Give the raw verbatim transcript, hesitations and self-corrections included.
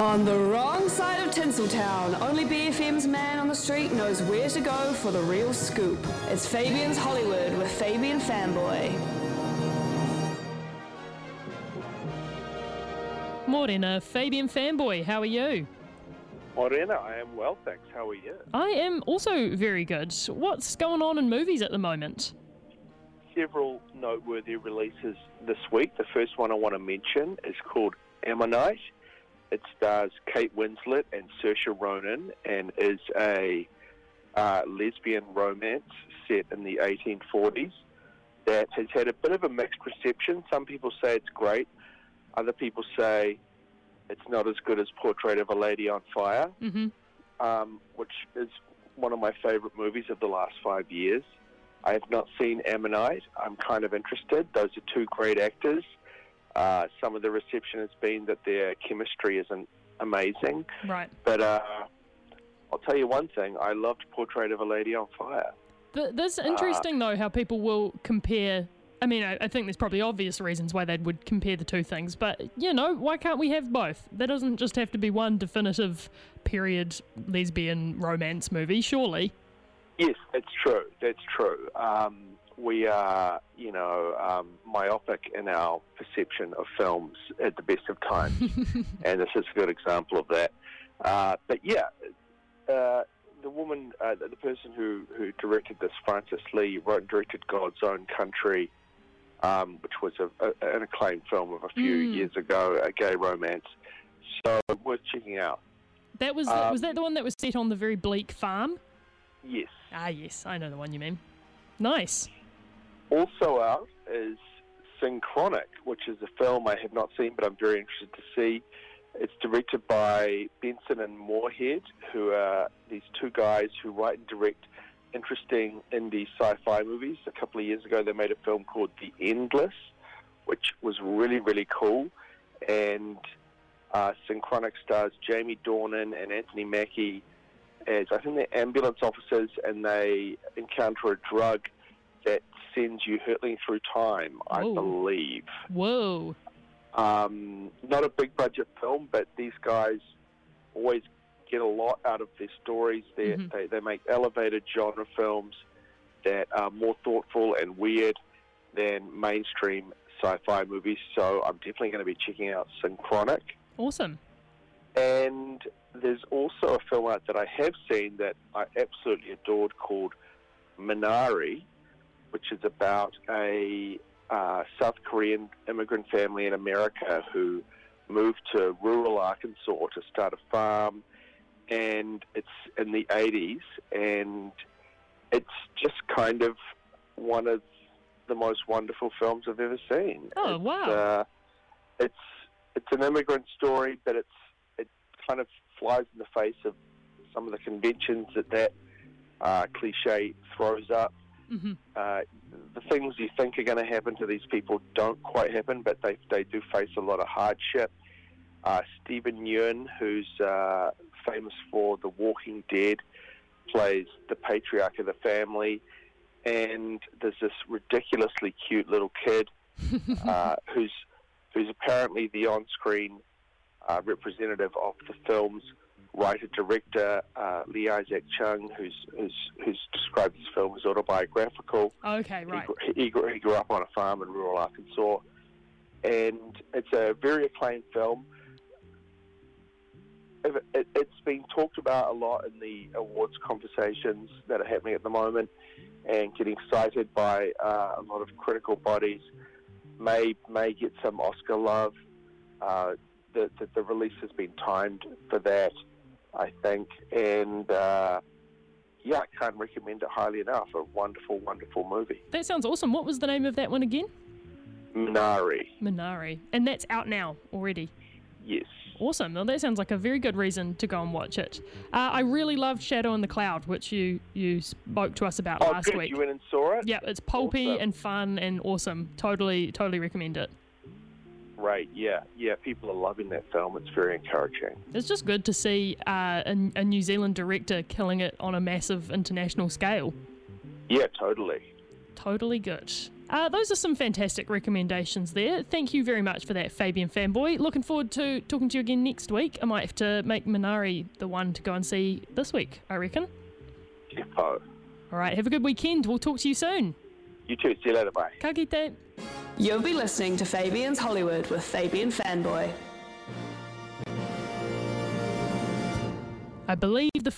On the wrong side of Tinseltown, only B F M's man on the street knows where to go for the real scoop. It's Fabian's Hollywood with Fabian Fanboy. Morena, Fabian Fanboy, how are you? Morena, I am well, thanks. How are you? I am also very good. What's going on in movies at the moment? Several noteworthy releases this week. The first one I want to mention is called Ammonite. It stars Kate Winslet and Saoirse Ronan and is a uh, lesbian romance set in the eighteen forties that has had a bit of a mixed reception. Some people say it's great. Other people say it's not as good as Portrait of a Lady on Fire, Mm-hmm. um, which is one of my favourite movies of the last five years. I have not seen Ammonite. I'm kind of interested. Those are two great actors. Uh, some of the reception has been that their chemistry isn't amazing. Right. But uh, I'll tell you one thing. I loved Portrait of a Lady on Fire. Th- That's interesting, uh, though, how people will compare. I mean, I, I think there's probably obvious reasons why they would compare the two things, but, you know, why can't we have both? There doesn't just have to be one definitive period lesbian romance movie, surely. Yes, that's true. That's true. Um, we are, you know, um, myopic in our perception of films at the best of times, and this is a good example of that. Uh, but yeah, uh, the woman, uh, the person who, who directed this, Frances Lee, wrote and directed God's Own Country, um, which was a, a, an acclaimed film of a few Mm. years ago, a gay romance. So worth checking out. That was Um, was that the one that was set on the very bleak farm? Yes. Ah, yes, I know the one you mean. Nice. Also out is Synchronic, which is a film I have not seen, but I'm very interested to see. It's directed by Benson and Moorhead, who are these two guys who write and direct interesting indie sci-fi movies. A couple of years ago, they made a film called The Endless, which was really, really cool. And uh, Synchronic stars Jamie Dornan and Anthony Mackie as, I think they're ambulance officers, and they encounter a drug that sends you hurtling through time, I Whoa. believe. Whoa. Um, not a big budget film, but these guys always get a lot out of their stories. They Mhm. they they make elevated genre films that are more thoughtful and weird than mainstream sci-fi movies. So I'm definitely going to be checking out Synchronic. Awesome. And there's also a film out that I have seen that I absolutely adored called Minari, which is about a uh, South Korean immigrant family in America who moved to rural Arkansas to start a farm, and it's in the eighties, and it's just kind of one of the most wonderful films I've ever seen. Oh, it's, wow. Uh, it's it's an immigrant story, but it's it kind of flies in the face of some of the conventions that that uh, cliche throws up. Mm-hmm. Uh, the things you think are going to happen to these people don't quite happen, but they they do face a lot of hardship. Uh, Stephen Yeun, who's uh, famous for The Walking Dead, plays the patriarch of the family, and there's this ridiculously cute little kid uh, who's who's apparently the on-screen uh, representative of the film's writer-director, uh, Lee Isaac Chung, who's, who's who's described this film as autobiographical. Okay, right. He, gr- he, grew, he grew up on a farm in rural Arkansas, and it's a very acclaimed film. It, it, it's been talked about a lot in the awards conversations that are happening at the moment, and getting cited by uh, a lot of critical bodies. May may get some Oscar love. Uh, the, the the release has been timed for that, I think, and uh, yeah, I can't recommend it highly enough. A wonderful, wonderful movie. That sounds awesome. What was the name of that one again? Minari. Minari. And that's out now already. Yes. Awesome. Well, that sounds like a very good reason to go and watch it. Uh, I really loved Shadow in the Cloud, which you, you spoke to us about Oh, last good. week. You went and saw it? Yeah, it's pulpy Awesome. and fun and awesome. Totally, totally recommend it. Right, yeah. Yeah, people are loving that film. It's very encouraging. It's just good to see uh, a, a New Zealand director killing it on a massive international scale. Yeah, totally. Totally good. Uh, those are some fantastic recommendations there. Thank you very much for that, Fabian Fanboy. Looking forward to talking to you again next week. I might have to make Minari the one to go and see this week, I reckon. Defo. All right, have a good weekend. We'll talk to you soon. You too. See you later. Bye. Ka kite. You've been listening to Fabian's Hollywood with Fabian Fanboy. I believe the